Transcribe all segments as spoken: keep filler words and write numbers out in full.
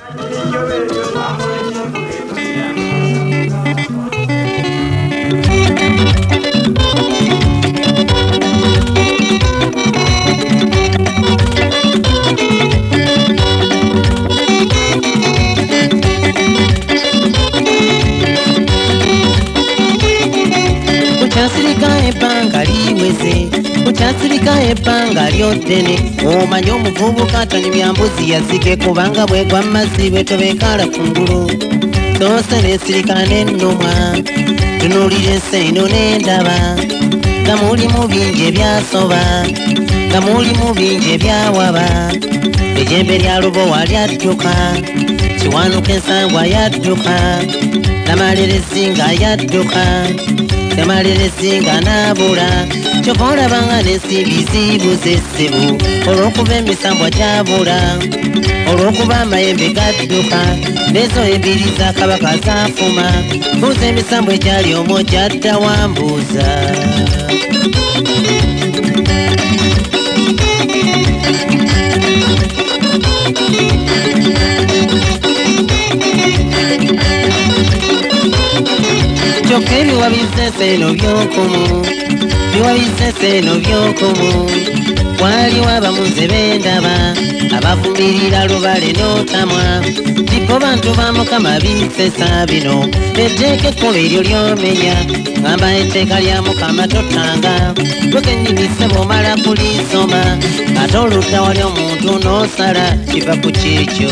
Kuchasirika ebanga lyotene omanye omuvubuka atanyumya mbuzi yazike kubanga bwegwa masibe tobekala kungulu sose nesirika n'ennumwa tunuulira enseino n'endaba nga muli mu bingi ebyasoba nga muli mu bingi ebyawaba ejjembe lya lubowa lyadduka kiwanuka ensangwa yadduka namalirezi nga yadduka namalirezi nga naabula kyova olabanga n'ensimbi zibuze essebu olw'okuba emisambwa gyabula olw'okuba amayembe gadduka n'ezo embiri za kabaka zaafuma buuza emisambwa egyali omwo gyadda wambuuza kyokka ebiwa biseseeno by'okumu biwa biseseeno by'okumu waliwo abamuze b'endaba abavumirira lubale n'otamwa tipo bantu ba mukama bisesa bino etteeka ekkuba eryo ly'omenya ngamba etteeka lya mukama totanga twekennyinise bw'omala kulisoma ate oludda wali omuntu n'osala kiva ku kyekyo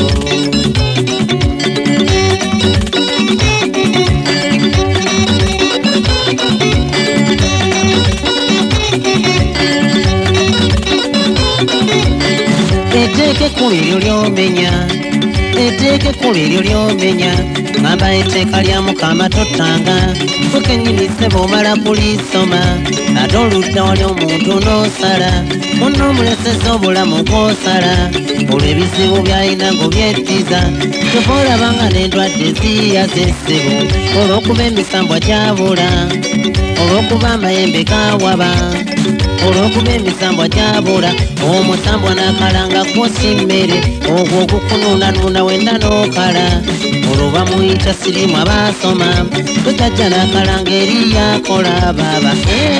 etteeka ekkulu eryo ly'omenya etteeka ekkulu eryo ly'omenya ngamba etteeka lya mukama totanga twekennyinise bw'omala kulisoma ate oludda wali omuntu n'osala munno omuleseza obulamu bw'osala olwo ebizibu by'alina ng'obyettiza kyova olabanga n'endwadde ziyaza essibu olw'okuba emisambwa gyabula olw'okuba amayembe gawaba olw'okuba emisambwa gyabula omusambwa n'akalanga kwosi mmere ogwo ogukunuunanuuna wenna n'okala olwo bamuyita sirimu abaasoma twejajja n'akalanga eri yakola baaba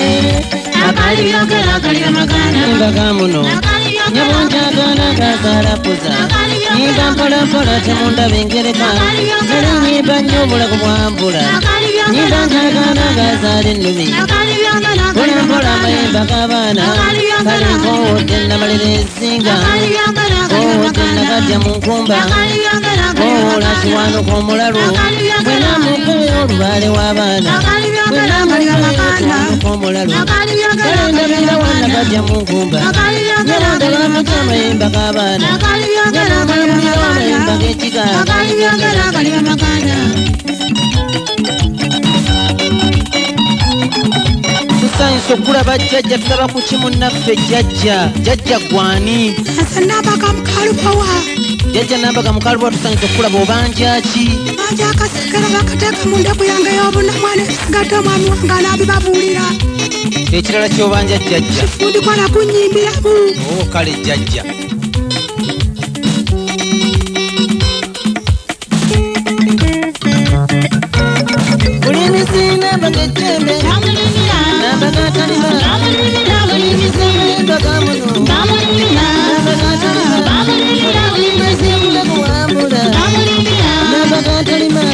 embaga muno nyabonjagana gagalapuza nyimba mpolampola temundaba engereka nali nyimba nnyo obulago bwambula nyimba njagana gazaala ennumi mpolampola amayemba g'abaana kale nkowodde namalira ensinga nkowodde nagadya mu nkumba nkowoola kiwanuka omulalu bwenamukuyo olubaale w'abaana bwenamukuyo kiwanuka omulalu kale ndabira wanagadya mu nkumba nyalondala amuja amayemba g'abaana nyalondala amayemba g'ekiga tusanyusa okulaba jjajja tulaba ku kimu naffe jjajja jjajja gwani nabaga mukalubawa jjajja nabaga mukalubawa tusanyusa okulaba obanjaki banja akasekera bakateeka mu ndeku yange y'obunamwana esigadde omwami wange anaabibabuulira ekirala ky'obanja jjajja ndikola kunyimbiramu o kale jjajja buli misina bagejjembe nabagatalima buli misina bagamuno nabagatalima buli misina kuwambula nabagatalima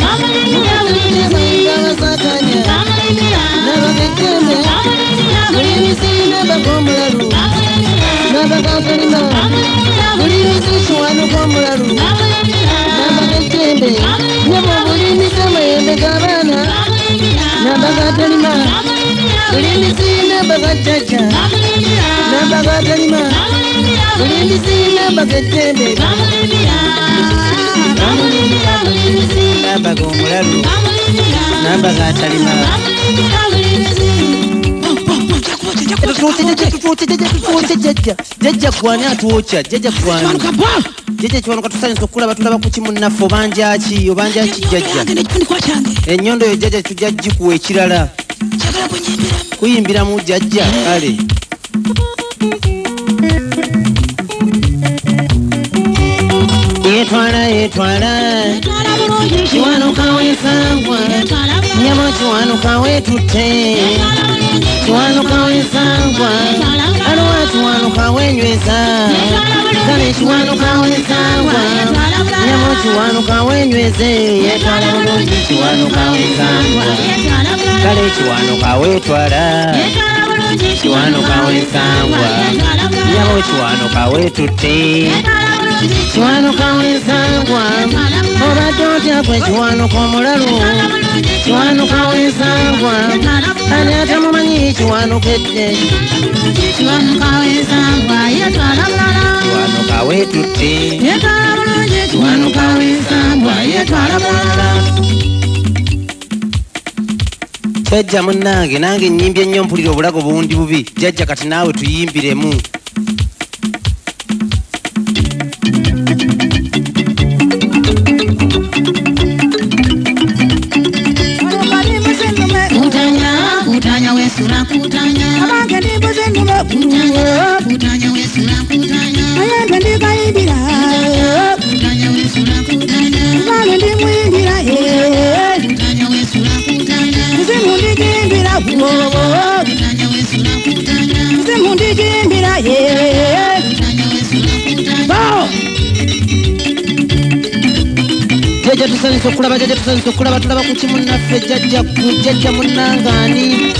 abasakanya nabagejjembe buli misina bagomulalu nabagatalima buli misishiwanuka omulalu nabagejjembe nyabo buli misama yembe g'abaana nabagatalima buli misina bagajjaja nabagatalima buli misina bagejjembe nabaga omulalu nabagatalima jjajja gwani atwokya jjajja gwani jjajja kiwanuka tusanyusa okulaba tulaba ku kimu naffe obanjaki obanjaki jjajja ennyondo yo jjajja tujja gikuwa ekirala kuyimbiramu jjajja kale Yetwala yetwala Kiwanuka wensangwa Nyamo kiwanuka wetutte Kiwanuka wensangwa Alwa kiwanuka wenyweza Kale kiwanuka wensangwa Nyamo kiwanuka wenyweze Yetwala bulungi kiwanuka wensangwa Kale kiwanuka wetwala Kiwanuka wensangwa Nyamo kiwanuka wetutte Kiwanuka wensangwa Obadde otya gwe kiwanuka omulalu Kiwanuka wensangwa ani atamumanyi kiwanukedde Kiwanuka wensangwa yetwala bulala Kiwanuka wetutte yetwala bulungi Kiwanuka wensangwa yetwala bulala Jajja munnange nange nyimbye nnyo mpulira obulago buwundi bubi jajja kati naawe tuyimbiremu Kutanya wesura kutanya abange ndibuze ndume kutanya kutanya wesura kutanya ayende ndikayimbira kutanya wesura kutanya abange ndimwimbira kutanya wesura kutanya nzimu ndijimbira kutanya wesura kutanya nzimu ndijimbira kutanya wesura kutanya Jajja tusanyusa okulaba jajja tusanyusa okulaba tulaba ku kimu naffe jajja ku jajja munnangaani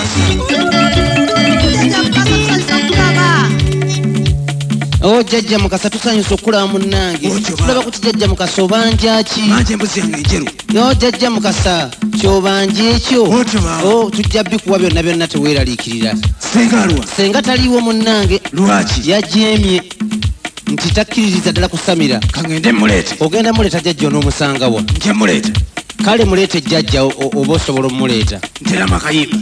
Oh jajja mukasa tusanyusa okulaba munnange tulaba ku kijajja mukasa obanja ki manje mbuzi yange enjeru yo jajja mukasa kyobanja ekyo oh tujja bikuwa byonna byonna teweeraliikirira senga alwa senga taliiwo munnange lwaki yajeemye nti takkiririza ddala kusamira kangende muleete ogenda muleeta jajja onoomusangawa nje muleete kale muleete jajja oba osobola omumuleeta ntera makayimba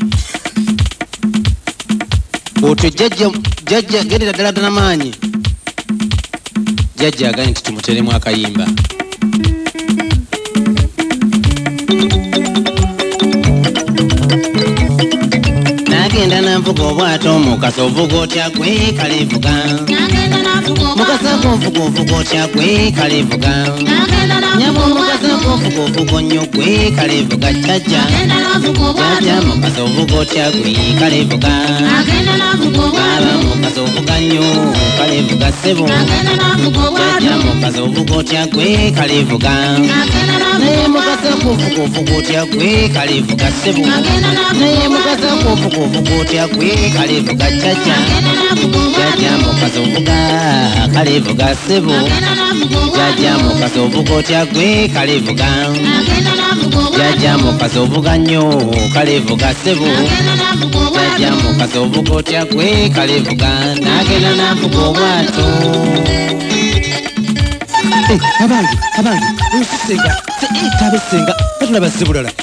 otyo jajja jajja gendera ddala ddala maanyi jajja aganye nti tumuteremu akayimba nagenda nanvuga obwato mukasa ovuga otya gwe kalevuga mukasa gonvuga ovuga otya gwe kalevuga nyabo mukasa gonvuga ovuga nnyo gwe kalevuga jajja jajja mukasa ovuga otya gwe kalevuga baba mukasa ovuga nnyo kalevuga ssebo jajja mukasa ovuga otya gwe kalevuga naye mukasa gonvuga ovuga otya gwe kalevuga ssebo naye mukasa gonvuga ovuga otya gwe kalevuga jajja jajja mukasa ovuga kalevuga ssebo jajja mukasa ovuga otya gwe kalevuga jajja mukasa ovuga nnyo kalevuga ssebo jajja mukasa ovuga otya gwe kalevuga nagenda nanvuga obwato abange abange senga tabe senga batulaba sibulala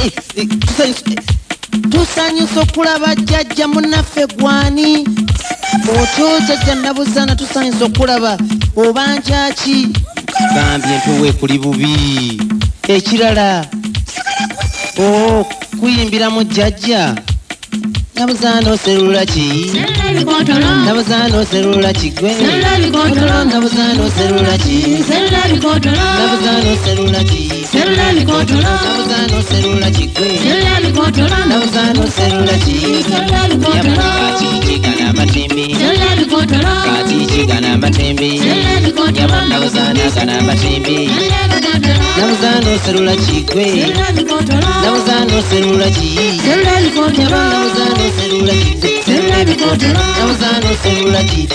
tusanyusa okulaba jajja munaffe gwani otyo jajja nabuzana tusanyusa okulaba obanjaki gambye mpewe kuli bubi ekirala o kuyimbiramu jajja nabuzana oserula ki nabuzana oserula kigwe nabuzana oserula ki nabuzana oserula ki nabuzana oserula kigwe nabuzana oserula ki yamakakikigana amatembe kakikigana amatembe nabuzana gana amatembe nabuzana oserula kigwe nabuzana oserula ki nabuzana oserula kigwe nabuzana oserula ki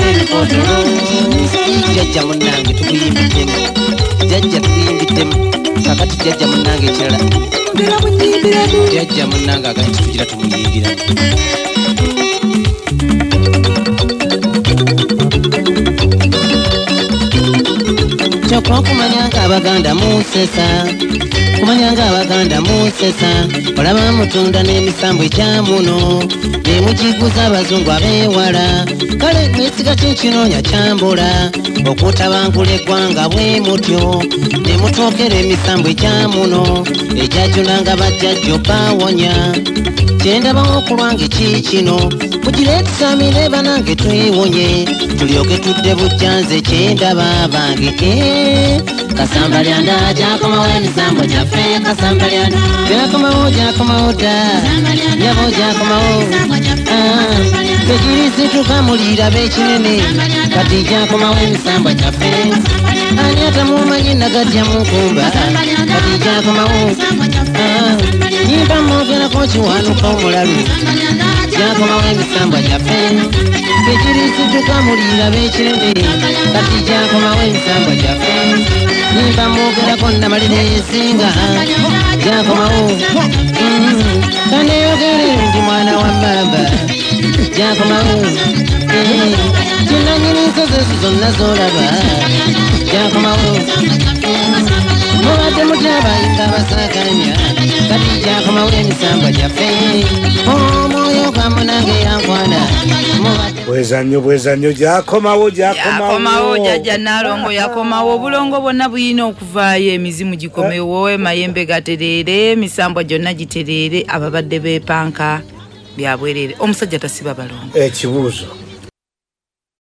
jajja munnange tukuyimbiddemu jajja tukuyimbiddemu kakati jajja munnange ekirala jajja munnange agani tutugira tumuyimbira kyokka okumanya nga abaganda munsesa kumanyanga abaganda musesa olaba mutunda n'emisambo ekyamuno ne mukiguza abazungu abewala kale mwesiga kinkinoonya kyambula okutabankula eggwanga bwe mutyo ne mutookera emisambo ekyamuno ekyajulanga bajjajjo bawonya kyendabawo okulwanga ekikino mugireetusamire banange twewonye tulyoke tudde bujjanze kyendaba bange kasamba lyanda jakomawo emisambo gyaffe kasamba lyanda jakomawo jakomawo dda yabo jakomawo tekirisituka mulira b'ekinene kati jakomawo emisambo gyaffe ani atamumanyi nagatya munkumba kati jakomawo nyimba mwogerako kiwanuka omulalu jakomawo emisambo gyaffe tekirisituka mulira b'ekinene kati jakomawo emisambo gyaffe nyimba mwogerako namalira esinga jakomawo kaneyogere ndi mwana wa mamba jakomawo kinanyini nsozi zonna zolaba jakomawo mubadde mutya abayimba basakanya kati jakomawo emisambo gyaffe omwoyo gwamunange yankwana bweza nnyo bweza nnyo jakomawo jakomawo jajja nalongo yakomawo obulongo bwonna buyina okuvaayo emizimu gikomewo emayembe gatereere emisambo gyonna gitereere ababadde beepanka byabwerere omusajja tasiba balongo ekibuuzo